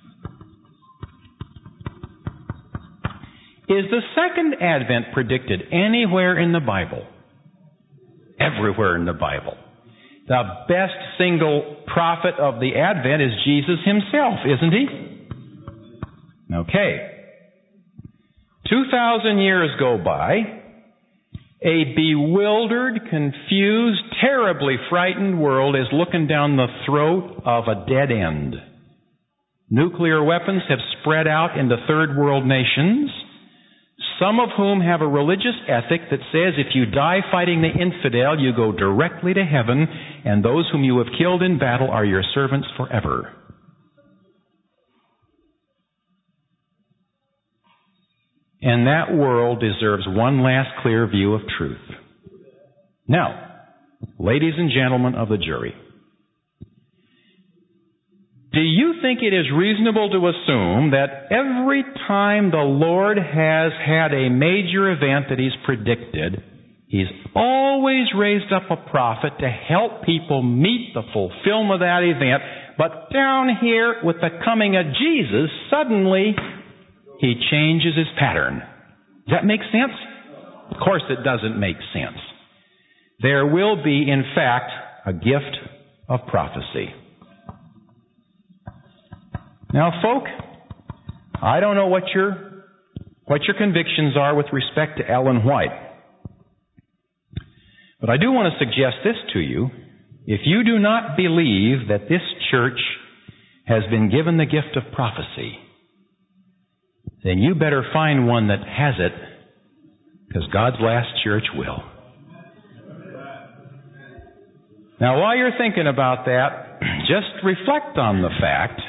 Is the second advent predicted anywhere in the Bible? Everywhere in the Bible. The best single prophet of the advent is Jesus himself, isn't he? Okay. Two thousand years go by. A bewildered, confused, terribly frightened world is looking down the throat of a dead end. Nuclear weapons have spread out into third world nations, some of whom have a religious ethic that says if you die fighting the infidel, you go directly to heaven, and those whom you have killed in battle are your servants forever. And that world deserves one last clear view of truth. Now, ladies and gentlemen of the jury, do you think it is reasonable to assume that every time the Lord has had a major event that He's predicted, He's always raised up a prophet to help people meet the fulfillment of that event, but down here with the coming of Jesus, suddenly He changes His pattern? Does that make sense? Of course it doesn't make sense. There will be, in fact, a gift of prophecy. Now, folk, I don't know what your, what your convictions are with respect to Ellen White. But I do want to suggest this to you. If you do not believe that this church has been given the gift of prophecy, then you better find one that has it, because God's last church will. Now, while you're thinking about that, just reflect on the fact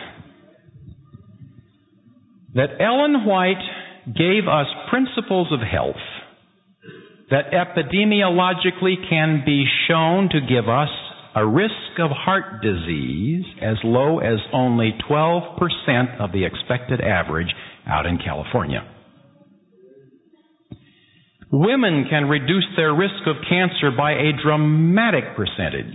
that Ellen White gave us principles of health that epidemiologically can be shown to give us a risk of heart disease as low as only twelve percent of the expected average out in California. Women can reduce their risk of cancer by a dramatic percentage.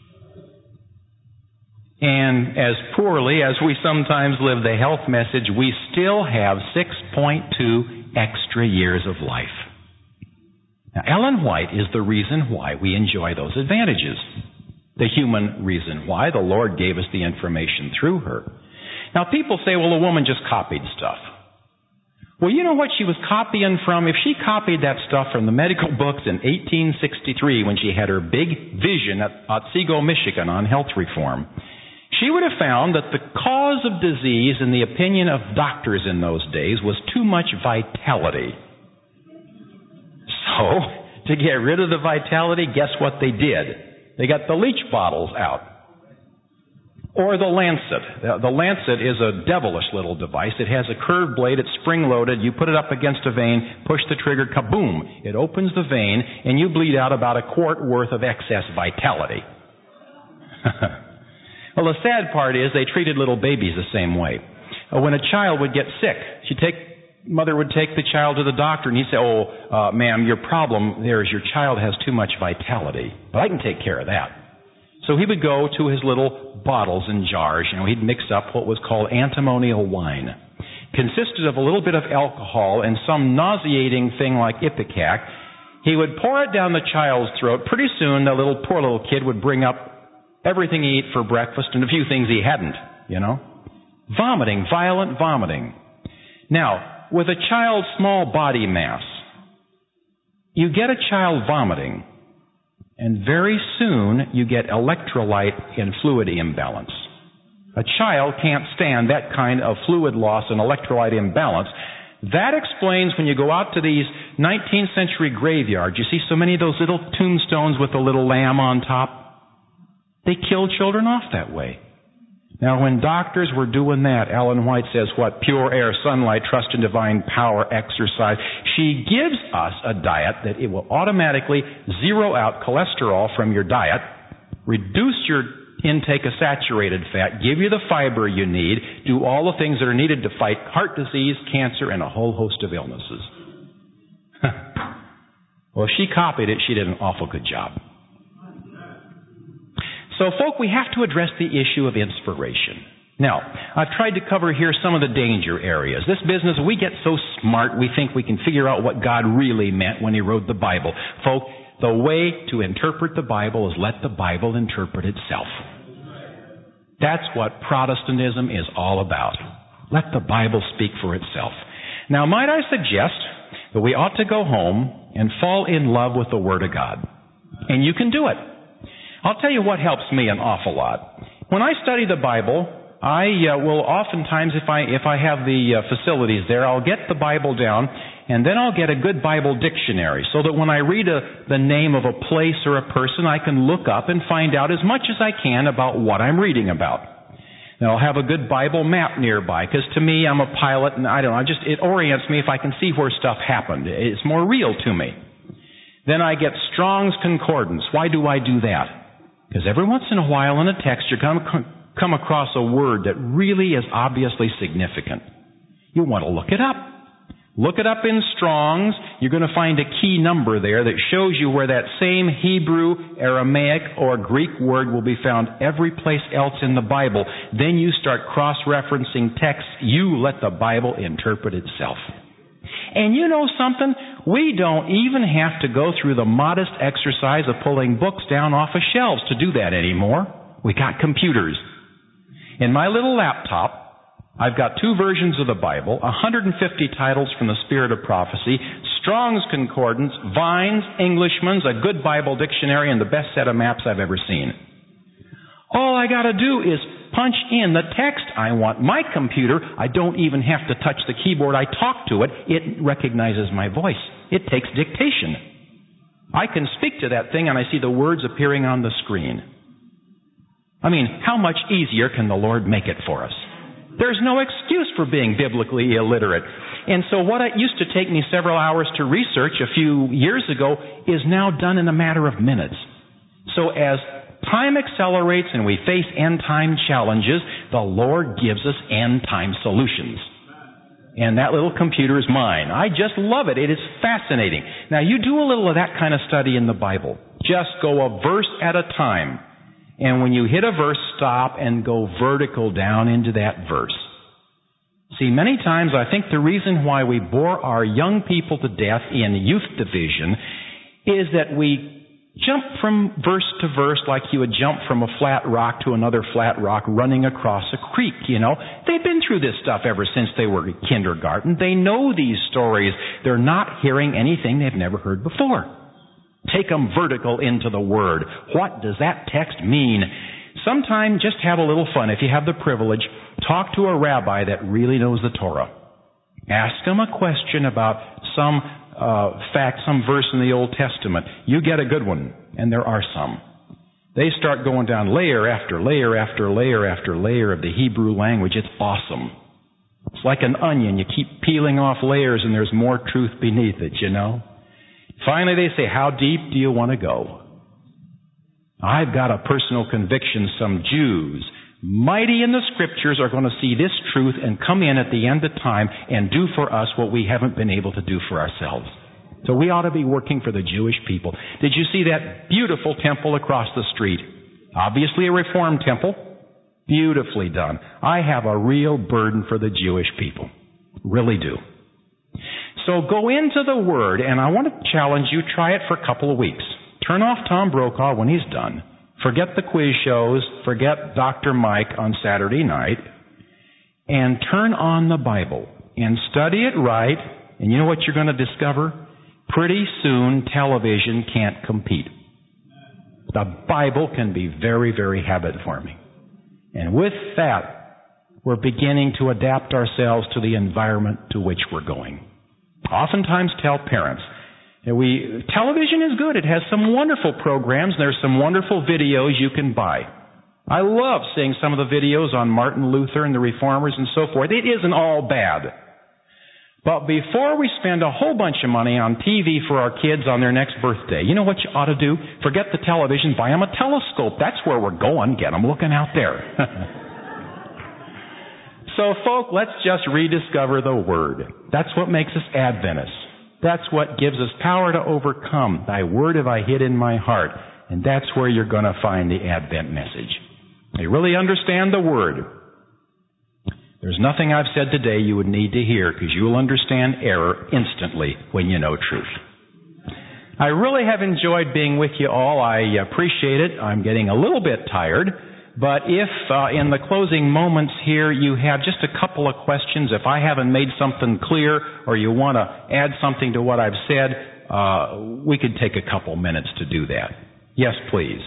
And as poorly as we sometimes live the health message, we still have six point two extra years of life. Now, Ellen White is the reason why we enjoy those advantages. The human reason why. The Lord gave us the information through her. Now, people say, well, the woman just copied stuff. Well, you know what she was copying from? If she copied that stuff from the medical books in eighteen sixty-three when she had her big vision at Otsego, Michigan on health reform, she would have found that the cause of disease, in the opinion of doctors in those days, was too much vitality. So, to get rid of the vitality, guess what they did? They got the leech bottles out. Or the lancet. The lancet is a devilish little device. It has a curved blade. It's spring-loaded. You put it up against a vein, push the trigger, kaboom! It opens the vein, and you bleed out about a quart worth of excess vitality. Well, the sad part is they treated little babies the same way. When a child would get sick, she'd take, mother would take the child to the doctor, and he'd say, oh, uh, ma'am, your problem there is your child has too much vitality. But I can take care of that. So he would go to his little bottles and jars. You know, he'd mix up what was called antimonial wine. Consisted of a little bit of alcohol and some nauseating thing like Ipecac. He would pour it down the child's throat. Pretty soon, the little poor little kid would bring up everything he ate for breakfast and a few things he hadn't, you know. Vomiting, violent vomiting. Now, with a child's small body mass, you get a child vomiting, and very soon you get electrolyte and fluid imbalance. A child can't stand that kind of fluid loss and electrolyte imbalance. That explains when you go out to these nineteenth century graveyards, you see so many of those little tombstones with a little lamb on top. They kill children off that way. Now, when doctors were doing that, Ellen White says, what? Pure air, sunlight, trust in divine power, exercise. She gives us a diet that it will automatically zero out cholesterol from your diet, reduce your intake of saturated fat, give you the fiber you need, do all the things that are needed to fight heart disease, cancer, and a whole host of illnesses. Well, if she copied it, she did an awful good job. So, folk, we have to address the issue of inspiration. Now, I've tried to cover here some of the danger areas. This business, we get so smart, we think we can figure out what God really meant when He wrote the Bible. Folk, the way to interpret the Bible is let the Bible interpret itself. That's what Protestantism is all about. Let the Bible speak for itself. Now, might I suggest that we ought to go home and fall in love with the Word of God. And you can do it. I'll tell you what helps me an awful lot. When I study the Bible, I uh, will oftentimes, if I if I have the uh, facilities there, I'll get the Bible down, and then I'll get a good Bible dictionary, so that when I read a, the name of a place or a person, I can look up and find out as much as I can about what I'm reading about. Now, I'll have a good Bible map nearby, because to me, I'm a pilot, and I don't know, I just it orients me if I can see where stuff happened. It's more real to me. Then I get Strong's Concordance. Why do I do that? Because every once in a while in a text, you're going to come across a word that really is obviously significant. You want to look it up. Look it up in Strong's. You're going to find a key number there that shows you where that same Hebrew, Aramaic, or Greek word will be found every place else in the Bible. Then you start cross-referencing texts. You let the Bible interpret itself. And you know something? We don't even have to go through the modest exercise of pulling books down off of shelves to do that anymore. We got computers. In my little laptop, I've got two versions of the Bible, one hundred fifty titles from the Spirit of Prophecy, Strong's Concordance, Vine's, Englishman's, a good Bible dictionary, and the best set of maps I've ever seen. All I got to do is punch in the text I want. My computer, I don't even have to touch the keyboard. I talk to it. It recognizes my voice. It takes dictation. I can speak to that thing and I see the words appearing on the screen. I mean, how much easier can the Lord make it for us? There's no excuse for being biblically illiterate. And so what it used to take me several hours to research a few years ago is now done in a matter of minutes. So as time accelerates and we face end-time challenges, the Lord gives us end-time solutions. And that little computer is mine. I just love it. It is fascinating. Now, you do a little of that kind of study in the Bible. Just go a verse at a time. And when you hit a verse, stop and go vertical down into that verse. See, many times I think the reason why we bore our young people to death in youth division is that we jump from verse to verse like you would jump from a flat rock to another flat rock running across a creek, you know. They've been through this stuff ever since they were in kindergarten. They know these stories. They're not hearing anything they've never heard before. Take them vertical into the Word. What does that text mean? Sometime just have a little fun. If you have the privilege, talk to a rabbi that really knows the Torah. Ask them a question about some uh, fact, some verse in the Old Testament. You get a good one, and there are some. They start going down layer after layer after layer after layer of the Hebrew language. It's awesome. It's like an onion. You keep peeling off layers, and there's more truth beneath it, you know. Finally, they say, how deep do you want to go? I've got a personal conviction some Jews, mighty in the Scriptures, are going to see this truth and come in at the end of time and do for us what we haven't been able to do for ourselves. So we ought to be working for the Jewish people. Did you see that beautiful temple across the street? Obviously a Reformed temple. Beautifully done. I have a real burden for the Jewish people. Really do. So go into the Word, and I want to challenge you, try it for a couple of weeks. Turn off Tom Brokaw when he's done. Forget the quiz shows. Forget Doctor Mike on Saturday night. And turn on the Bible and study it right. And you know what you're going to discover? Pretty soon, television can't compete. The Bible can be very, very habit-forming. And with that, we're beginning to adapt ourselves to the environment to which we're going. Oftentimes tell parents, we television is good. It has some wonderful programs. There's some wonderful videos you can buy. I love seeing some of the videos on Martin Luther and the Reformers and so forth. It isn't all bad. But before we spend a whole bunch of money on T V for our kids on their next birthday, you know what you ought to do? Forget the television, buy them a telescope. That's where we're going. Get them looking out there. So, folk, let's just rediscover the Word. That's what makes us Adventists. That's what gives us power to overcome. Thy Word have I hid in my heart. And that's where you're going to find the Advent message. You really understand the Word. There's nothing I've said today you would need to hear, because you will understand error instantly when you know truth. I really have enjoyed being with you all. I appreciate it. I'm getting a little bit tired. But if uh, in the closing moments here you have just a couple of questions, if I haven't made something clear or you want to add something to what I've said, uh, we could take a couple minutes to do that. Yes, please.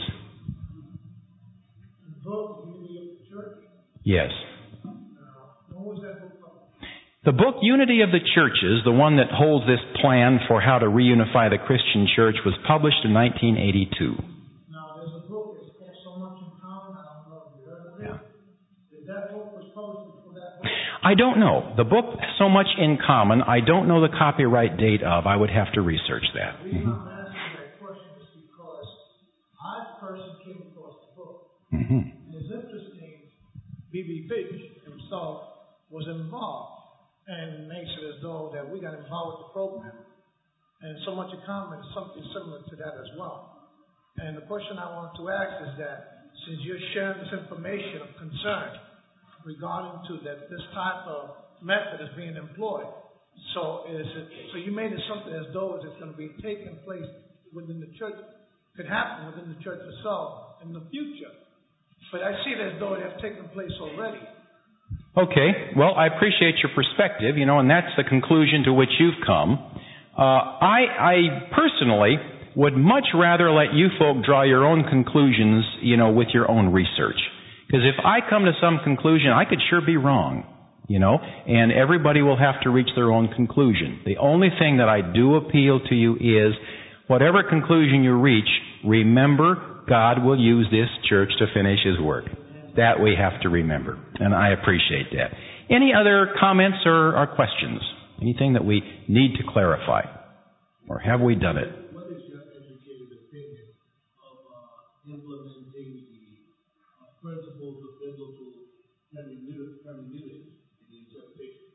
The book, Unity of the Church? Yes. Uh, when was that book published? The book, Unity of the Churches, the one that holds this plan for how to reunify the Christian church, was published in nineteen eighty-two. Now, there's a book that's called So Much in Common. I don't know if you heard of it. Yeah. If that book was published before that book? I don't know. The book, So Much in Common, I don't know the copyright date of. I would have to research that. The reason mm-hmm. I'm asking that question is because I personally came across the book. Mm-hmm. And it's interesting, B B Fitch himself was involved and makes it as though that we got involved with the program. And So Much in Common is something similar to that as well. And the question I wanted to ask is that since you're sharing this information of concern regarding to that this type of method is being employed, so is it, so you made it something as though it's going to be taking place within the church, could happen within the church itself in the future. But I see it as though it has taken place already. Okay, well, I appreciate your perspective, you know, and that's the conclusion to which you've come. Uh, I, I personally would much rather let you folk draw your own conclusions, you know, with your own research. Because if I come to some conclusion, I could sure be wrong, you know, and everybody will have to reach their own conclusion. The only thing that I do appeal to you is, whatever conclusion you reach, remember God will use this church to finish His work. That we have to remember, and I appreciate that. Any other comments or, or questions? Anything that we need to clarify? Or have we done it? What is your educated opinion of uh, implementing the uh, principles of biblical hermeneutics in the interpretation?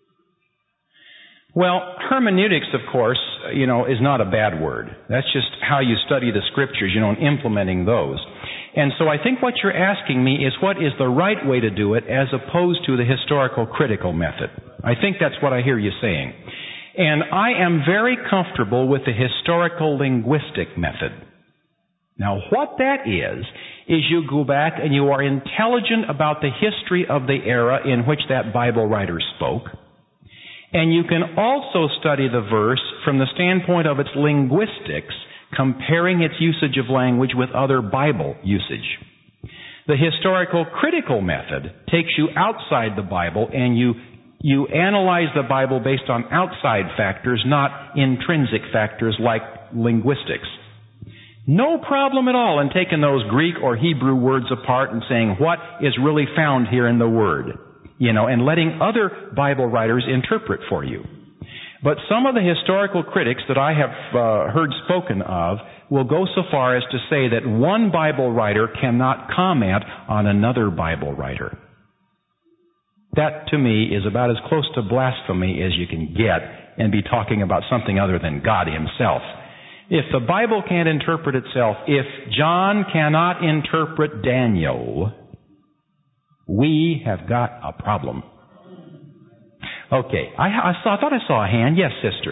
Well, hermeneutics, of course, you know, is not a bad word. That's just how you study the Scriptures, you know, and implementing those. And so I think what you're asking me is what is the right way to do it as opposed to the historical critical method. I think that's what I hear you saying. And I am very comfortable with the historical linguistic method. Now, what that is, is you go back and you are intelligent about the history of the era in which that Bible writer spoke. And you can also study the verse from the standpoint of its linguistics, comparing its usage of language with other Bible usage. The historical critical method takes you outside the Bible and you you analyze the Bible based on outside factors, not intrinsic factors like linguistics. No problem at all in taking those Greek or Hebrew words apart and saying what is really found here in the Word, you know, and letting other Bible writers interpret for you. But some of the historical critics that I have uh, heard spoken of will go so far as to say that one Bible writer cannot comment on another Bible writer. That, to me, is about as close to blasphemy as you can get and be talking about something other than God Himself. If the Bible can't interpret itself, if John cannot interpret Daniel, we have got a problem. Okay, I, I, saw, I thought I saw a hand. Yes, sister.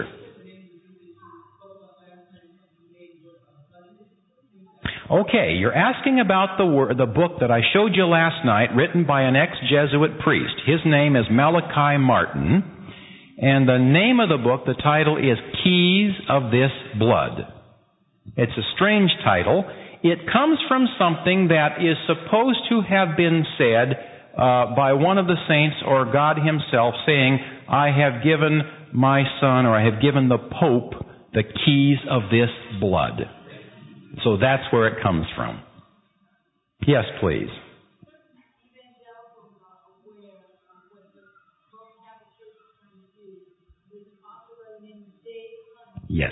Okay, you're asking about the word, the book that I showed you last night, written by an ex-Jesuit priest. His name is Malachi Martin, and the name of the book, the title is Keys of This Blood. It's a strange title. It comes from something that is supposed to have been said Uh, by one of the saints or God Himself, saying, I have given my son, or I have given the Pope the keys of this blood. So that's where it comes from. Yes, please. Yes.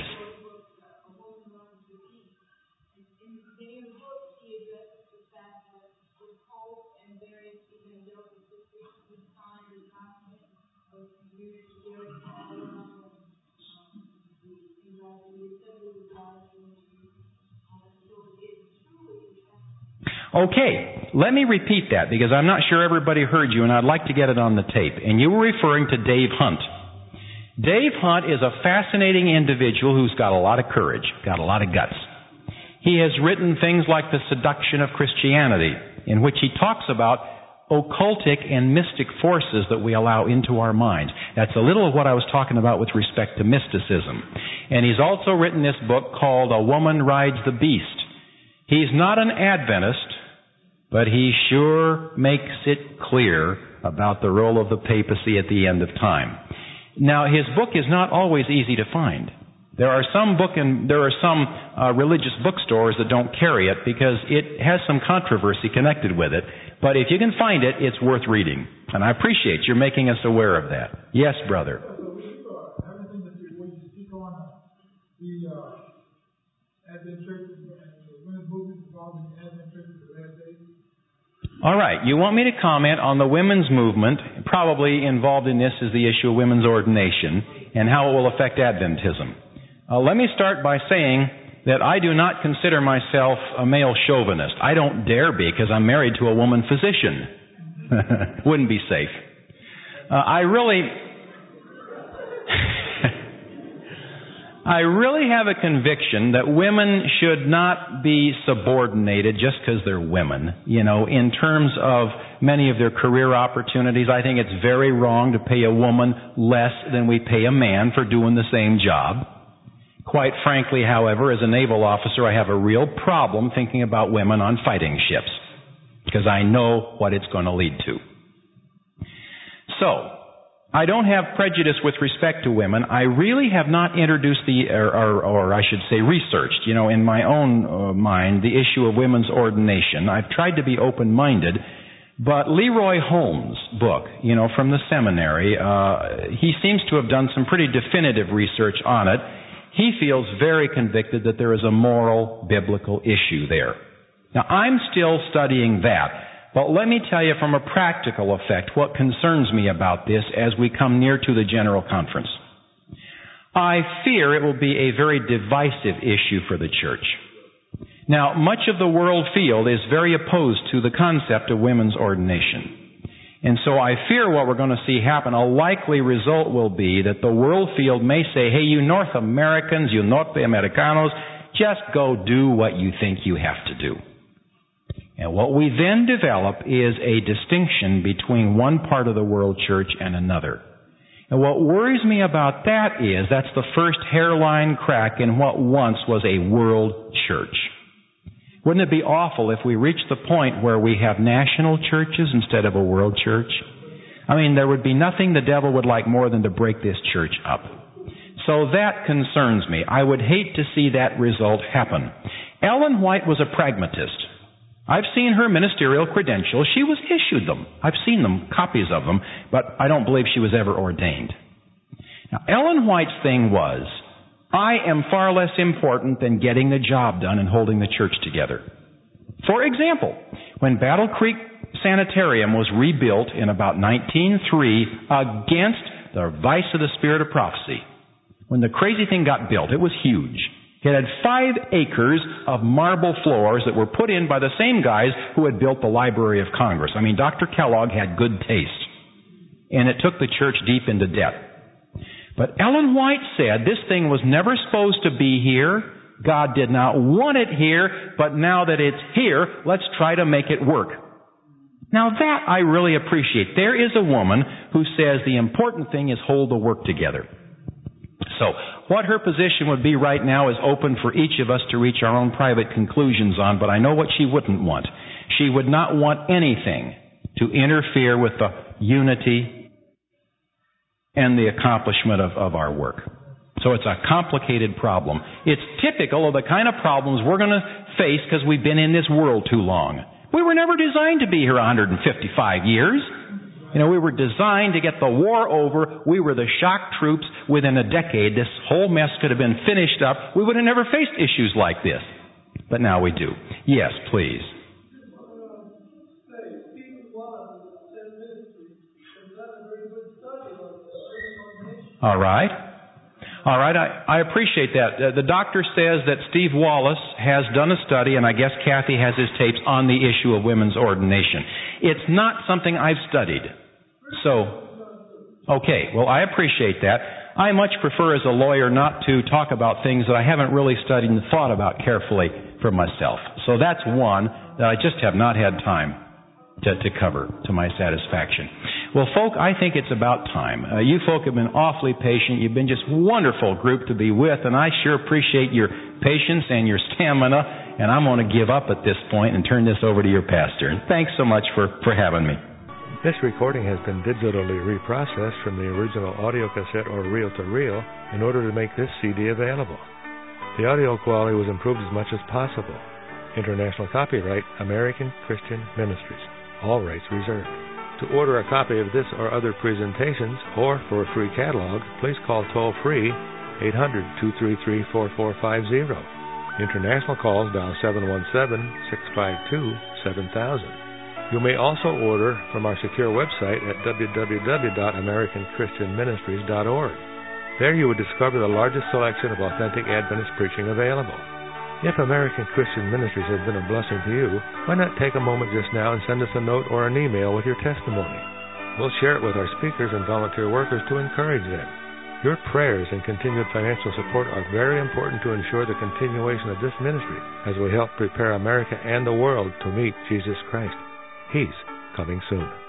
Okay, let me repeat that because I'm not sure everybody heard you and I'd like to get it on the tape. And you were referring to Dave Hunt. Dave Hunt is a fascinating individual who's got a lot of courage, got a lot of guts. He has written things like The Seduction of Christianity, in which he talks about occultic and mystic forces that we allow into our minds. That's a little of what I was talking about with respect to mysticism. And he's also written this book called A Woman Rides the Beast. He's not an Adventist, but he sure makes it clear about the role of the papacy at the end of time. Now, his book is not always easy to find. There are some book and there are some uh, religious bookstores that don't carry it because it has some controversy connected with it. But if you can find it, it's worth reading. And I appreciate your making us aware of that. Yes, brother. Everything that you, when you speak on the uh, Advent Church and the women's movement involved in the Advent Church in the last days. All right. You want me to comment on the women's movement. Probably involved in this is the issue of women's ordination and how it will affect Adventism. Uh, let me start by saying that I do not consider myself a male chauvinist. I don't dare be because I'm married to a woman physician. Wouldn't be safe. Uh, I really... I really have a conviction that women should not be subordinated just because they're women. You know, in terms of many of their career opportunities, I think it's very wrong to pay a woman less than we pay a man for doing the same job. Quite frankly, however, as a naval officer, I have a real problem thinking about women on fighting ships because I know what it's going to lead to. So, I don't have prejudice with respect to women. I really have not introduced the, or, or, or I should say researched, you know, in my own uh, mind, the issue of women's ordination. I've tried to be open-minded, but Leroy Holmes' book, you know, from the seminary, uh, he seems to have done some pretty definitive research on it. He feels very convicted that there is a moral, biblical issue there. Now, I'm still studying that. But let me tell you from a practical effect what concerns me about this as we come near to the General Conference. I fear it will be a very divisive issue for the church. Now, much of the world field is very opposed to the concept of women's ordination. And so I fear what we're going to see happen, a likely result will be that the world field may say, hey, you North Americans, you Norte Americanos, just go do what you think you have to do. And what we then develop is a distinction between one part of the world church and another. And what worries me about that is that's the first hairline crack in what once was a world church. Wouldn't it be awful if we reached the point where we have national churches instead of a world church? I mean, there would be nothing the devil would like more than to break this church up. So that concerns me. I would hate to see that result happen. Ellen White was a pragmatist. I've seen her ministerial credentials. She was issued them. I've seen them, copies of them, but I don't believe she was ever ordained. Now, Ellen White's thing was, I am far less important than getting the job done and holding the church together. For example, when Battle Creek Sanitarium was rebuilt in about nineteen oh three against the advice of the Spirit of Prophecy, when the crazy thing got built, it was huge. It had five acres of marble floors that were put in by the same guys who had built the Library of Congress. I mean, Doctor Kellogg had good taste. And it took the church deep into debt. But Ellen White said this thing was never supposed to be here. God did not want it here, but now that it's here, let's try to make it work. Now that I really appreciate. There is a woman who says the important thing is hold the work together. So, what her position would be right now is open for each of us to reach our own private conclusions on, but I know what she wouldn't want. She would not want anything to interfere with the unity and the accomplishment of, of our work. So it's a complicated problem. It's typical of the kind of problems we're going to face because we've been in this world too long. We were never designed to be here one hundred fifty-five years. You know, we were designed to get the war over. We were the shock troops. Within a decade, this whole mess could have been finished up. We would have never faced issues like this. But now we do. Yes, please. All right. All right, I, I appreciate that. Uh, the doctor says that Steve Wallace has done a study, and I guess Kathy has his tapes on the issue of women's ordination. It's not something I've studied. So, okay, well, I appreciate that. I much prefer as a lawyer not to talk about things that I haven't really studied and thought about carefully for myself. So that's one that I just have not had time to, to cover to my satisfaction. Well, folk, I think it's about time. Uh, you folk have been awfully patient. You've been just a wonderful group to be with, and I sure appreciate your patience and your stamina, and I'm going to give up at this point and turn this over to your pastor. And thanks so much for, for having me. This recording has been digitally reprocessed from the original audio cassette or reel-to-reel in order to make this C D available. The audio quality was improved as much as possible. International copyright, American Christian Ministries. All rights reserved. To order a copy of this or other presentations, or for a free catalog, please call toll-free eight hundred, two three three, four four five zero. International calls dial seven one seven, six five two, seven thousand. You may also order from our secure website at w w w dot american christian ministries dot org. There you would discover the largest selection of authentic Adventist preaching available. If American Christian Ministries has been a blessing to you, why not take a moment just now and send us a note or an email with your testimony? We'll share it with our speakers and volunteer workers to encourage them. Your prayers and continued financial support are very important to ensure the continuation of this ministry as we help prepare America and the world to meet Jesus Christ. He's coming soon.